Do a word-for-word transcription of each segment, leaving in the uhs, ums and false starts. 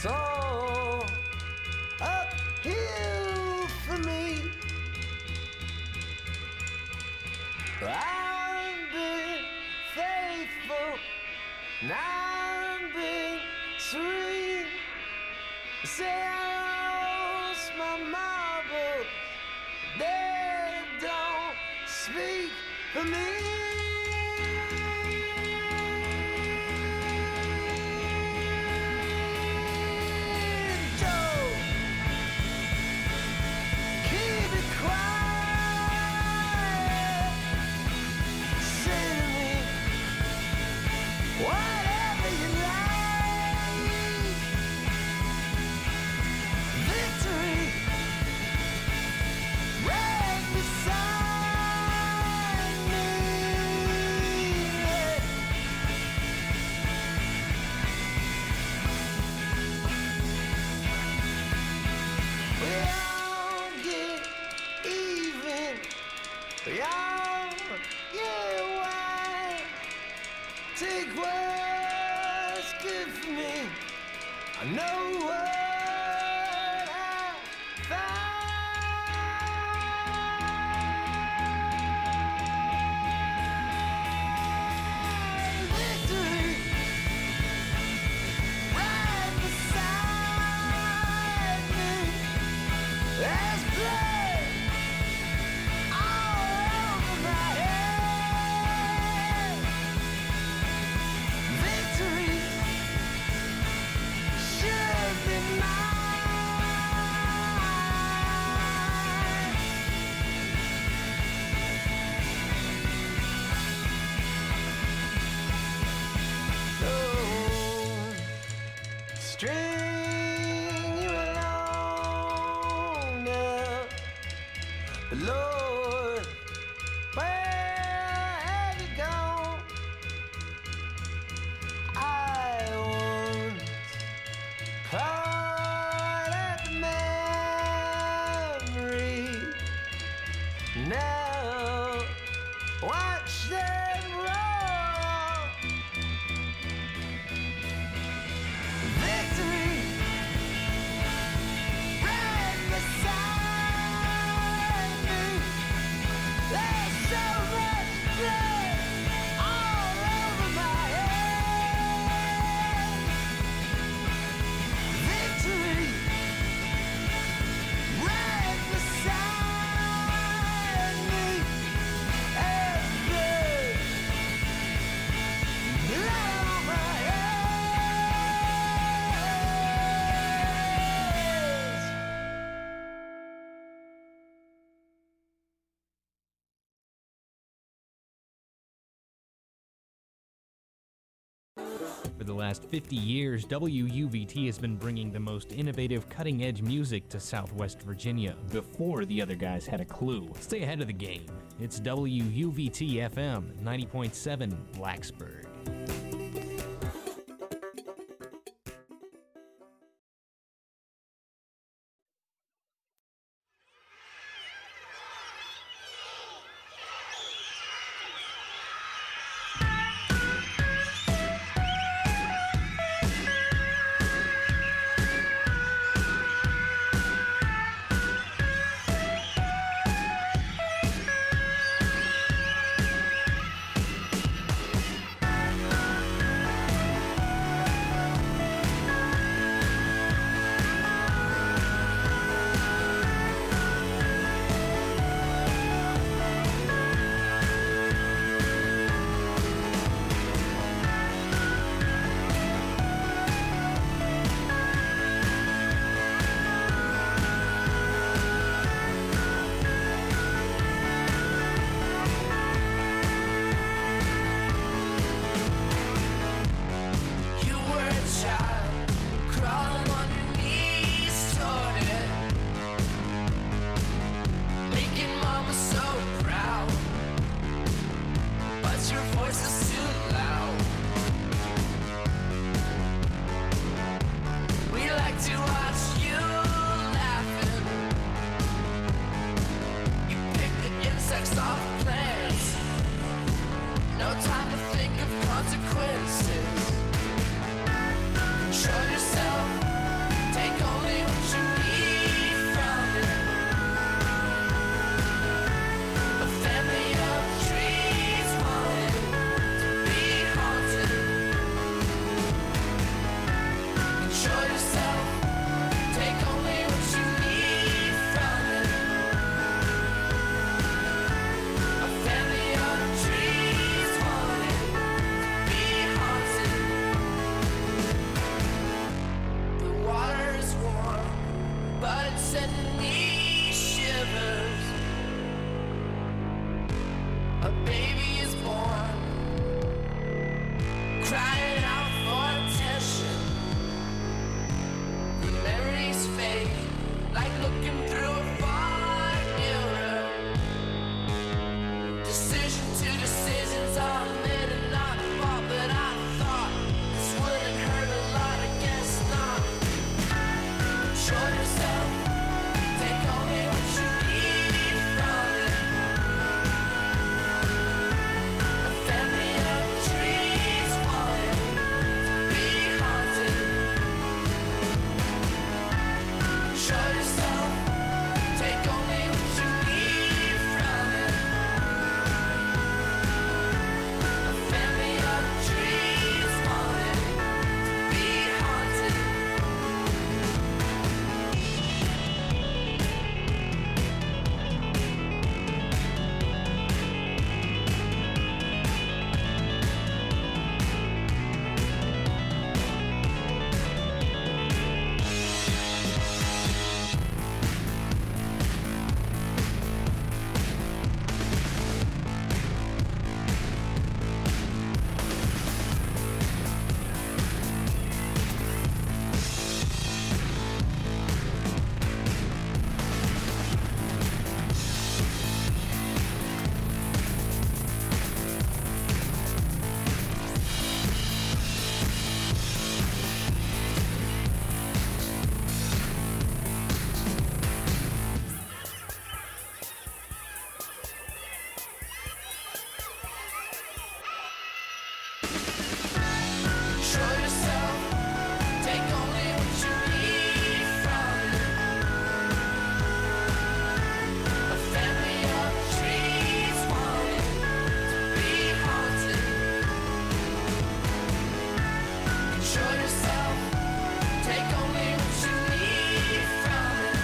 so uphill for me. I've been faithful, and I've been sweet. Say I lost my marbles, they don't speak for me. I know what I find. Victory right beside me. There's blood all over my head. Victory should be mine. Don't string you along now, but Lord, where have you gone? I once caught at the memory. Now watch them roll. Victory right beside me. There's so much blood all over my head. Victory right beside me. There's blood, blood on my head. For the last fifty years, W U V T has been bringing the most innovative, cutting-edge music to Southwest Virginia before the other guys had a clue. Stay ahead of the game. It's W U V T F M, ninety point seven Blacksburg. You were a child, crawling on your knees toward it, making mama so proud, but your voice is too loud. We like to watch you laughing. You pick the insects off plants, no time to think of consequences. Control yourself, a baby is born, crying out for attention. The memories fade like looking through a fog mirror. Decision to decisions are made and not bought, but I thought this wouldn't hurt a lot. I guess not. Show yourself, take only what you need from it. A family of trees falling to be haunted. Show yourself, take only what you need from it. A family of trees falling to be haunted. Show yourself, take only what you need from it. A family of trees falling to be haunted. Show yourself, take only what you need from it.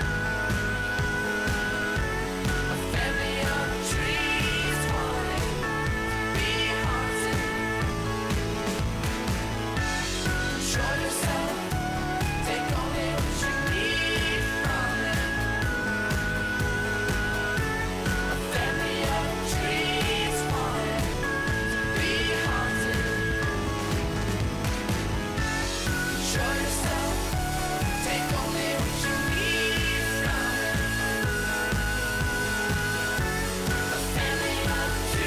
A family of trees falling to be haunted. Show yourself, take only what you need from it. A family of trees falling to be haunted. Show yourself, take only what you need from it. A family of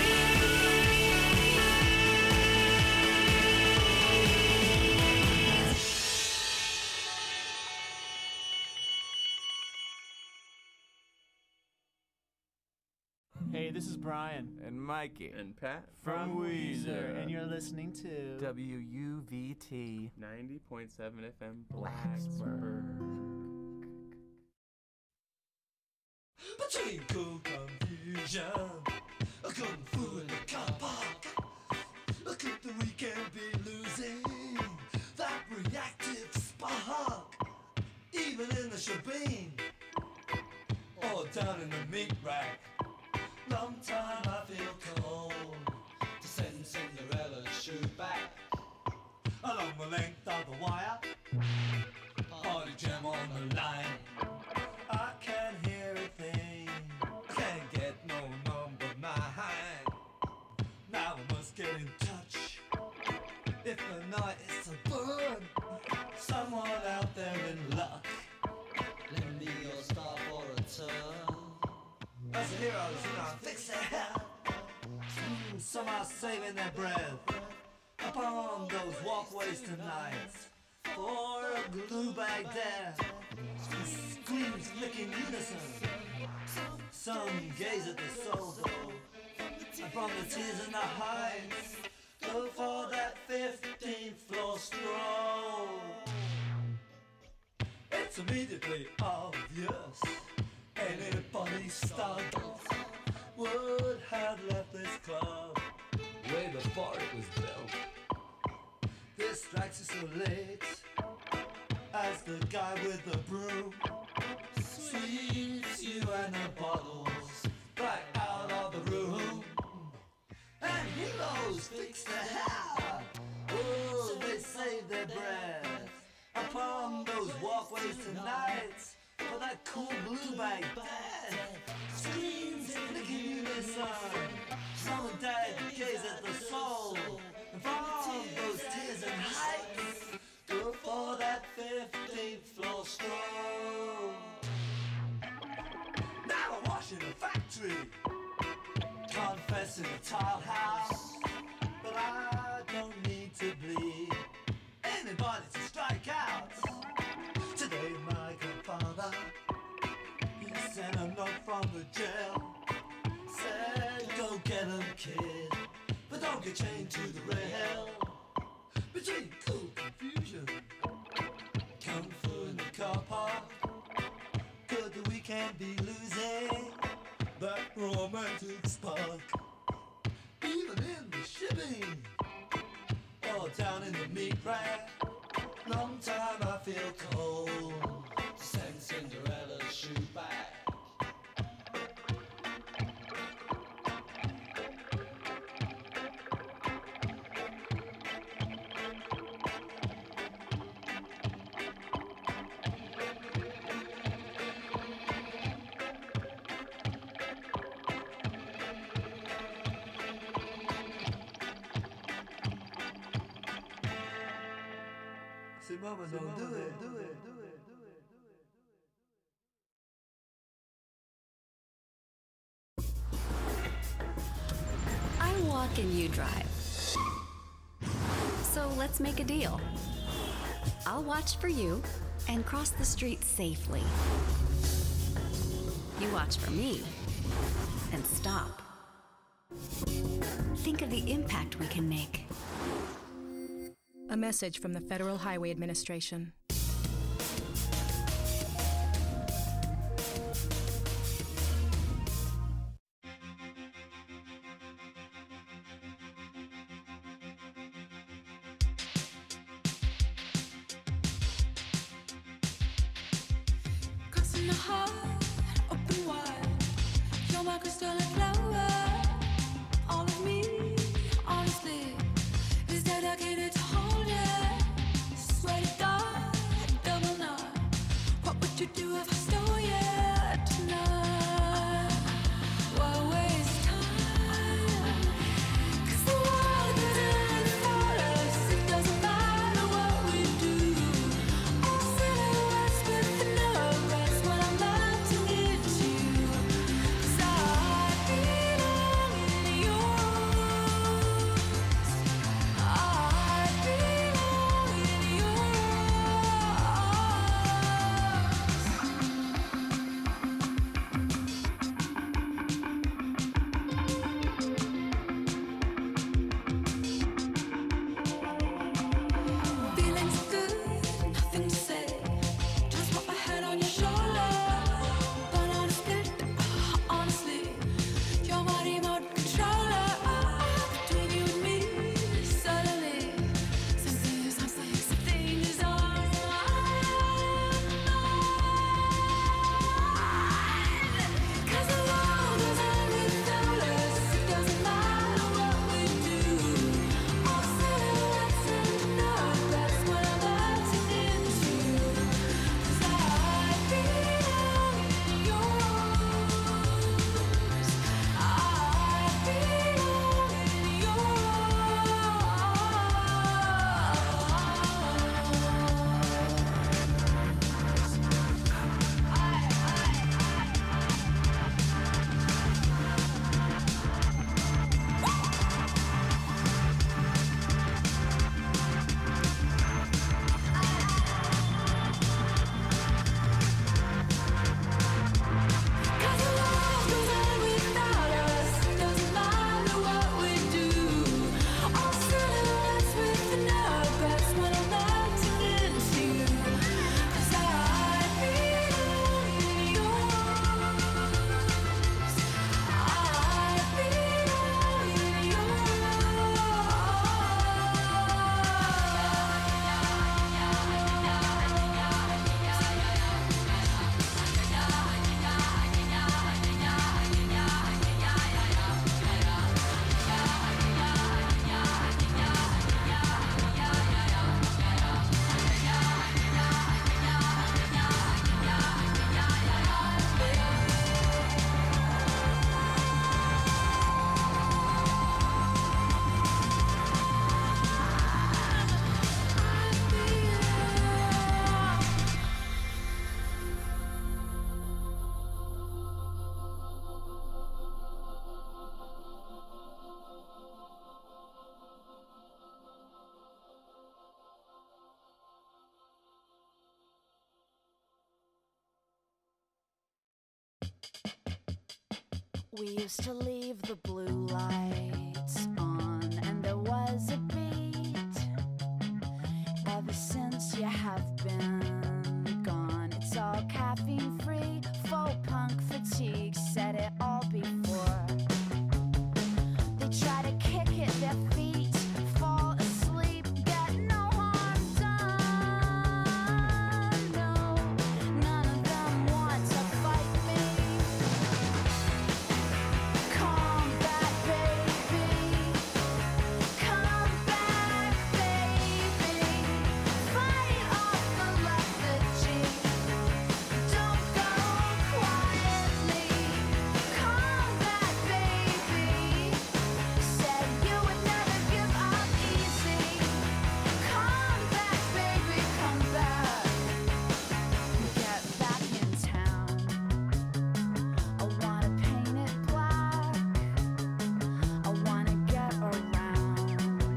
Hey, this is Brian And Mikey. And Pat from Weezer, and you're listening to W U V T. ninety point seven F M Blacksburg. Between cool confusion, a kung fu in the car park. Could the weekend be losing that reactive spark? Even in the shebeen, or down in the meat rack. Long time I feel cold to send Cinderella's shoe back along the length of the wire. Party jam on the line. I can't hear a thing. I can't get no number nine. Now I must get in touch. If the night is to burn, someone out there in luck, lend me your star for a turn. As the heroes, you know, fix their hair. Mm, some are saving their breath upon those walkways tonight for a glue bag there. Screams licking unison. Some gaze at the sofa, and from the tears in the heights, go for that fifteenth floor stroll. It's immediately obvious anybody startled would have left this club way before it was built. This strikes you so late as the guy with the broom sweeps you and the bottles back out of the room. And heroes fix their hair, oh, they save their breath upon those walkways tonight for that cool blue bag bed. Screams in the unison. Some are dead, gaze at the soul. And from those tears and heights, go for that fifteenth floor stroll. Now I'm washing a factory, confessing a tile house. But I don't need to bleed anybody to strike out. Today my grandfather, he sent a note from the jail. Said, go get him, kid, but don't get chained to the rail. Between cool confusion, kung fu in the car park, could the weekend be losing that romantic spark? Even in the shipping, or down in the meat rack, long time I feel cold to send Cinderella's shoe back. Say, mama, don't do it, do it, do it, do it, do it. I walk and you drive. So let's make a deal. I'll watch for you and cross the street safely. You watch for me and stop. Think of the impact we can make. A message from the Federal Highway Administration. Crossing the heart, open wide. You're my crystalline flower. All of me, honestly, is dedicated to hold it. Swear to God, double knot. What would you do if I stole you tonight? Why waste time? 'Cause the world isn't for us. It doesn't matter what we do. All silhouettes with no rest when I'm not to need you. 'Cause I need We used to leave the blue lights on, and there was a beat. Ever since you have been gone, it's all caffeine free, faux punk fatigue, said it all before. They try to kick at their feet, fall asleep, get no harm done. No, none of them want to fight me. Come back, baby. Come back, baby. Fight off the lethargy. Don't go quietly. Come back, baby. Said you would never give up easy. Come back, baby, come back. Get back in town. I wanna paint it black. I wanna get around.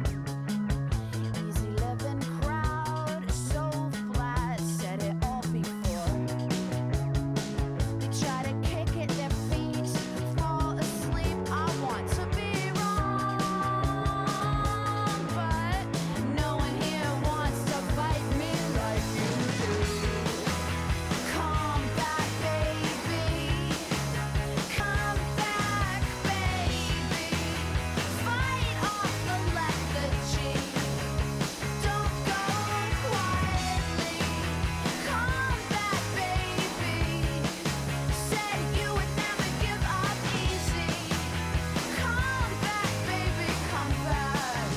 Easy living crowd, so flat, said it all before. They try to kick at their feet, fall asleep. I want to be wrong, but no one here wants to fight me like you do. Come back, baby. Come back, baby. Fight off the lethargy. Don't go quietly. Come back, baby. Said you would never give up easy. Come back, baby, come back.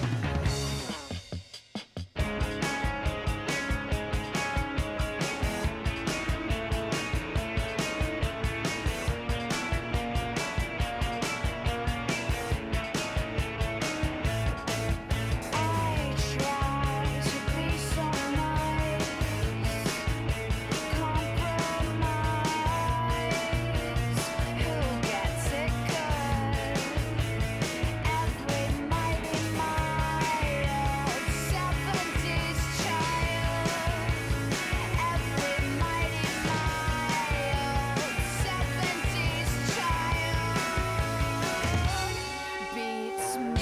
I try to be so nice, compromise. Who gets it good? Every mighty mild seventies child. Every mighty mild seventies child beats me.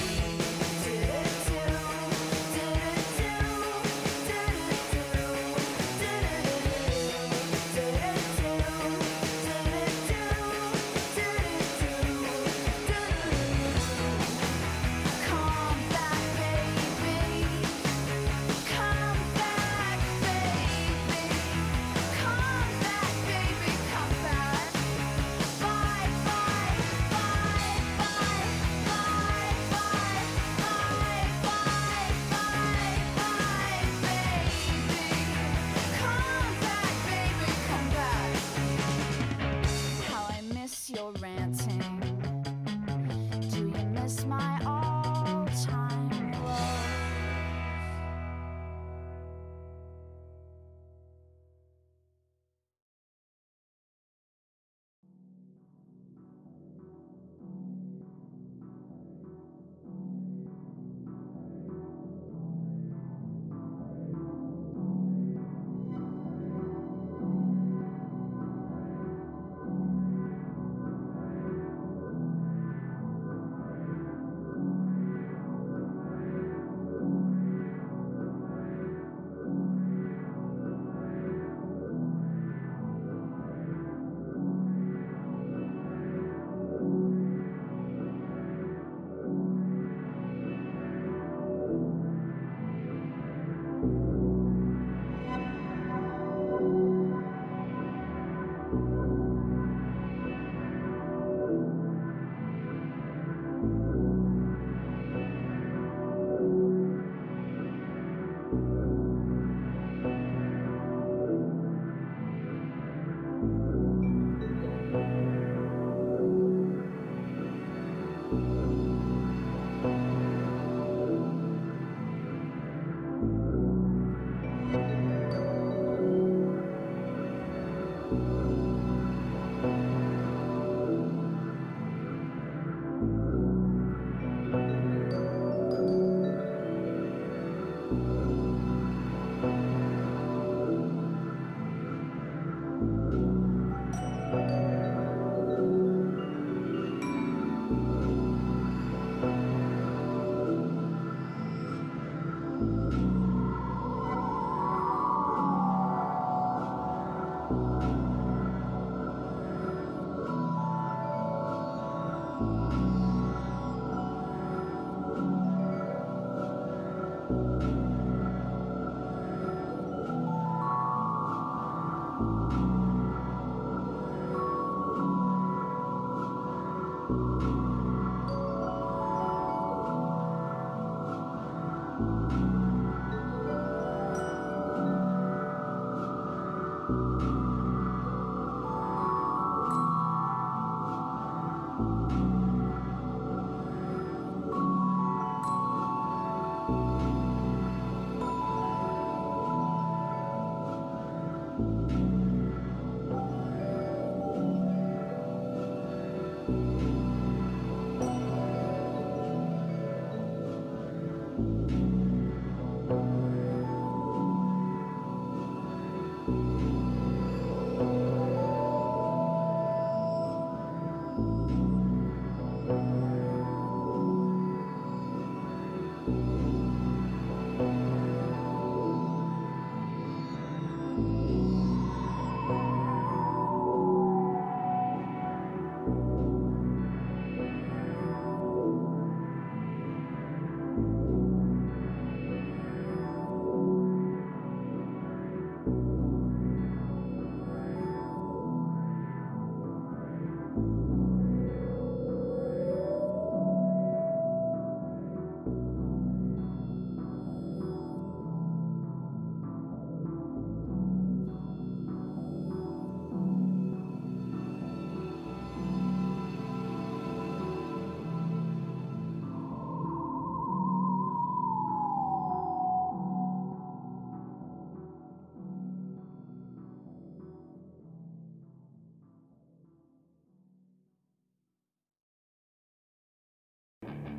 Come back, baby. Come back, baby. Come back, baby. Come back. Bye, bye, bye, bye, bye, bye, bye, bye, bye, bye, baby. Come back, baby. Come back. How I miss your ranting. Do you miss my all-time love?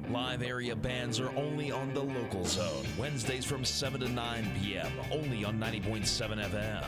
Live area bands are only on the Local Zone, Wednesdays from seven to nine p.m., only on ninety point seven F M.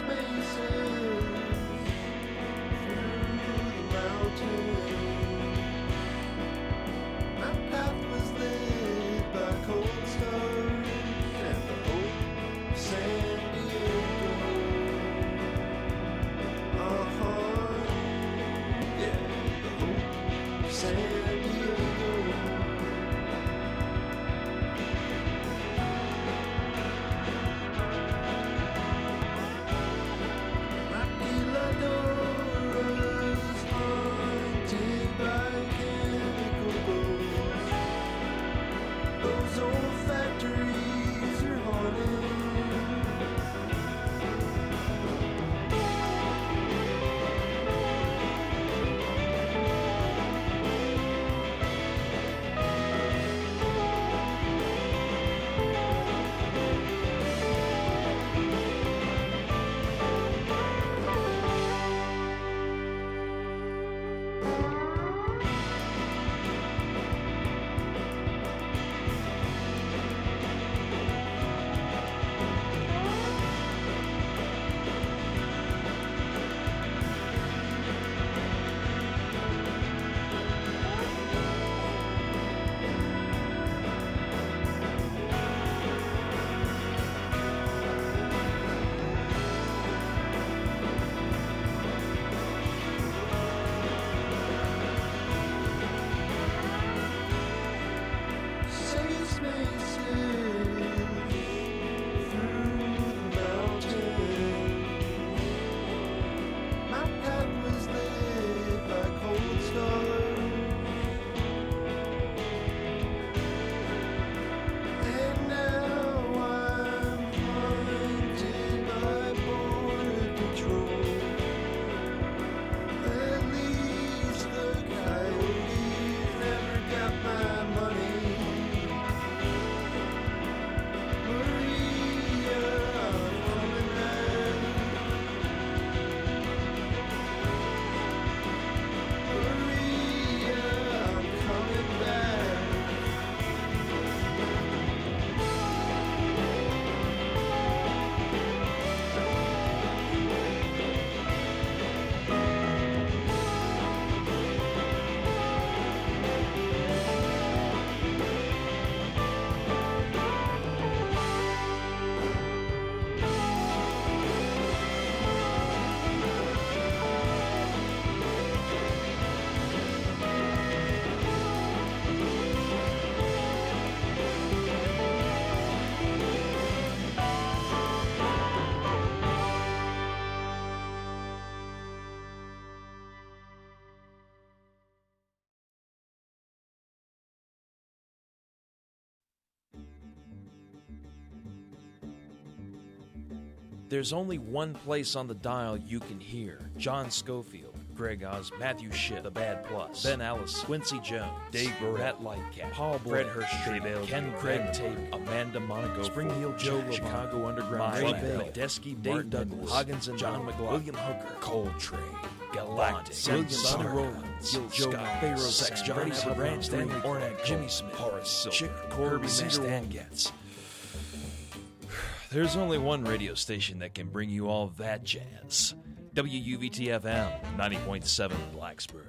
There's only one place on the dial you can hear John Schofield, Greg Oz, Matthew Shipp, The Bad Plus, Ben Ellis, Quincy Jones, Dave Barrett, Lightcap, Paul Fred Hirsch, Ken Craig Tate, Amanda Monaco, Spring Heel Joe, Chicago Underground, Ray Medeski, Dave Douglas, Hoggins and John McLaughlin, William Hooker, Coltrane, Galactic, William Sonny Rollins, Joe Pharaoh, Sex, Johnny Brand, Stanley Ornak, Jimmy Smith, Horace Silver, Chick, Corby Stangetz. There's only one radio station that can bring you all that jazz. W U V T F M, ninety point seven Blacksburg.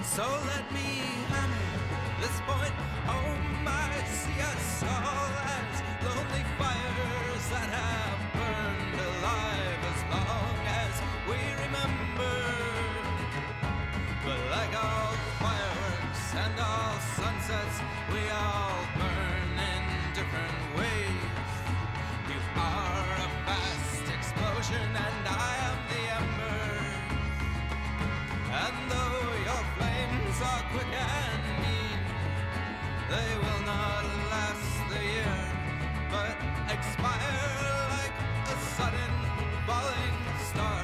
So let me hammer this point home. I see us all as lonely fires that have burned alive as long as we remember. But like all fireworks and all sunsets, we all burn in different ways. You are a fast explosion and I am the ember. And though your flames are quick and mean, they will not last the year, but expire like a sudden falling star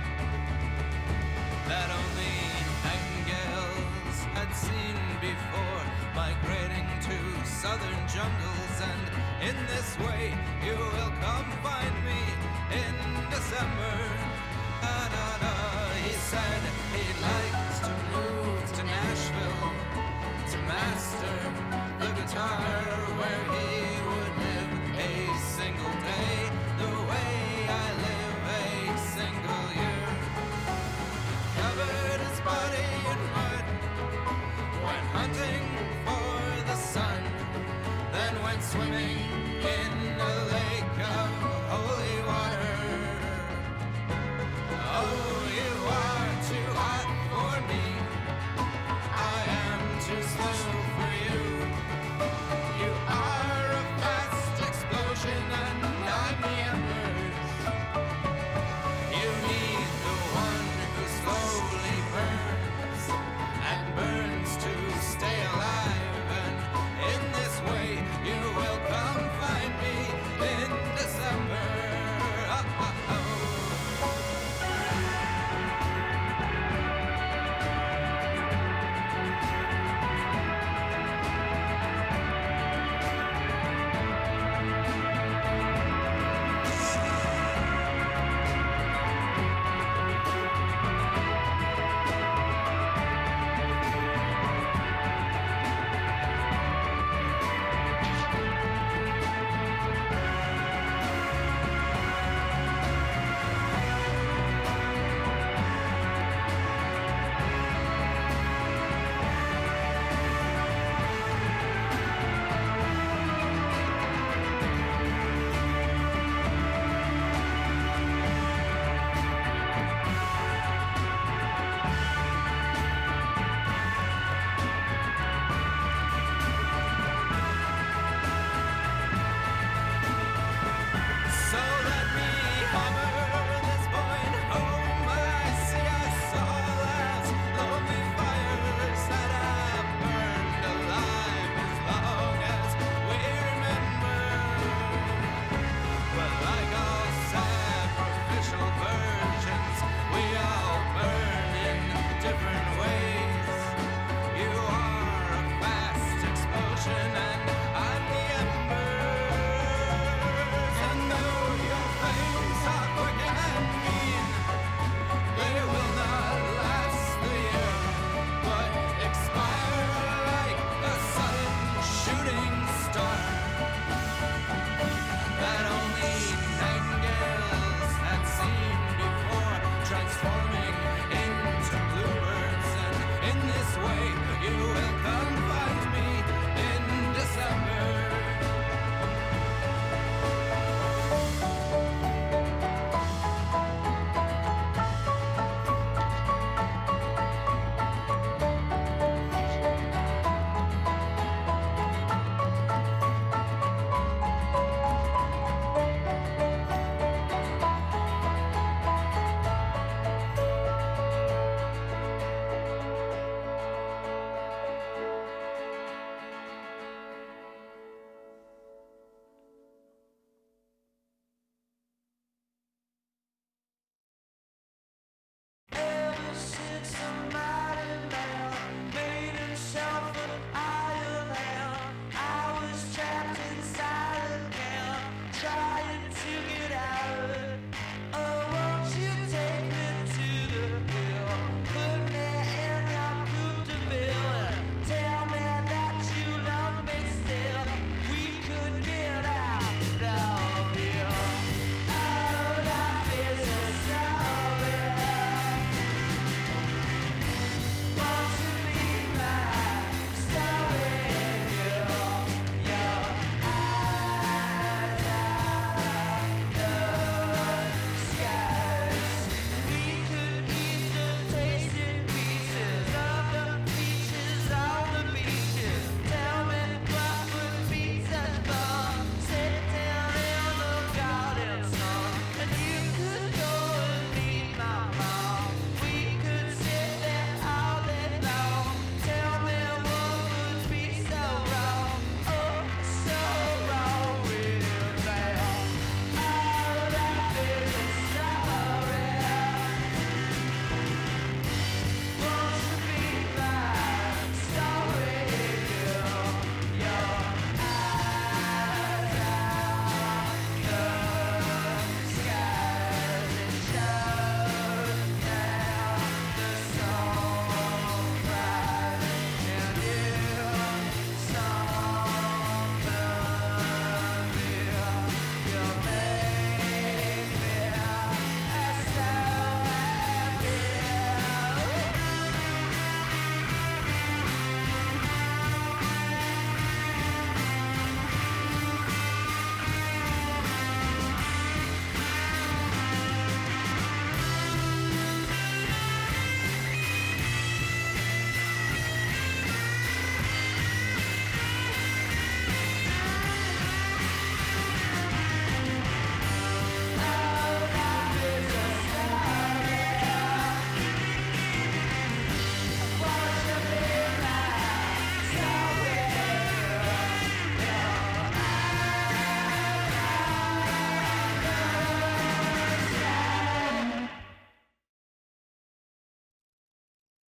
that only nightingales had seen before, migrating to southern jungles. And in this way you will come find me in December. Da-da-da. He said he likes to move to Nashville to master the guitar, where he would live a single day the way I live a single year. Covered his body in mud, went hunting for the sun, then went swimming in a lake of holy water. Oh, you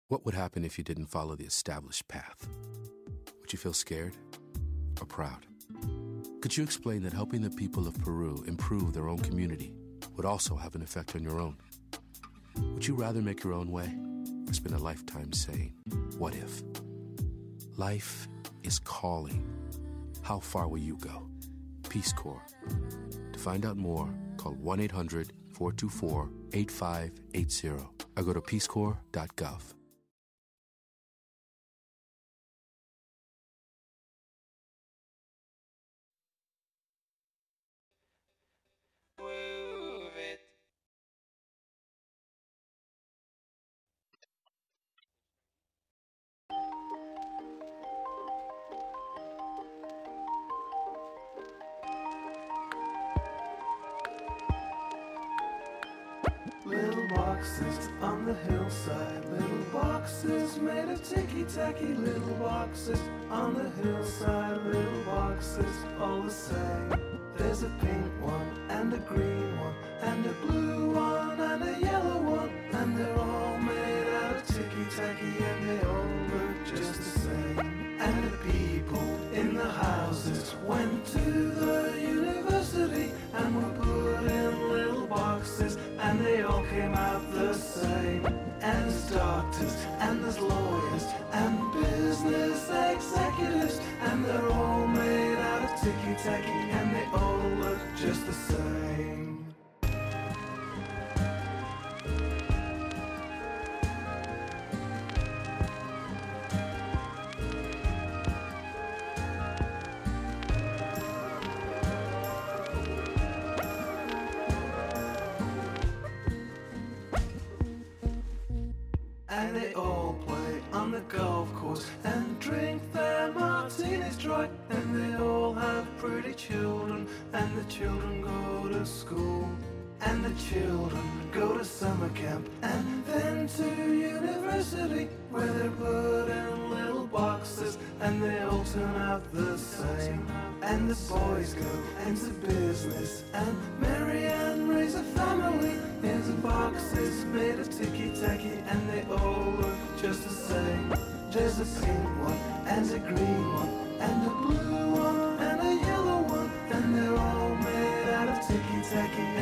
What would happen if you didn't follow the established path? Would you feel scared or proud? Could you explain that helping the people of Peru improve their own community would also have an effect on your own? Would you rather make your own way or spend a lifetime saying, what if? Life is calling. How far will you go? Peace Corps. To find out more, call one eight hundred, four two four, eight five eight zero or go to peace corps dot gov. Little boxes on the hillside, little boxes made of ticky-tacky, little boxes on the hillside, little boxes all the same. There's a pink one, and a green one, and a blue one, and a yellow one, and they're all made out of ticky-tacky, and they all look just the same. And the people in the houses went to the university and were put in little boxes, and they all came out the same. And there's doctors, and there's lawyers, and business executives, and they're all made out of ticky-tacky, and they all look just the same. And they all play on the golf course and drink their martinis dry. And they all have pretty children, and the children go to school. And the children go to summer camp and then to university, where they're put in little boxes and they all turn out the same. And the boys go into business and marry and raise a family in boxes made of ticky-tacky, and they all look just the same. There's a pink one and a green one and a blue one and a yellow one, and they're all made out of ticky-tacky,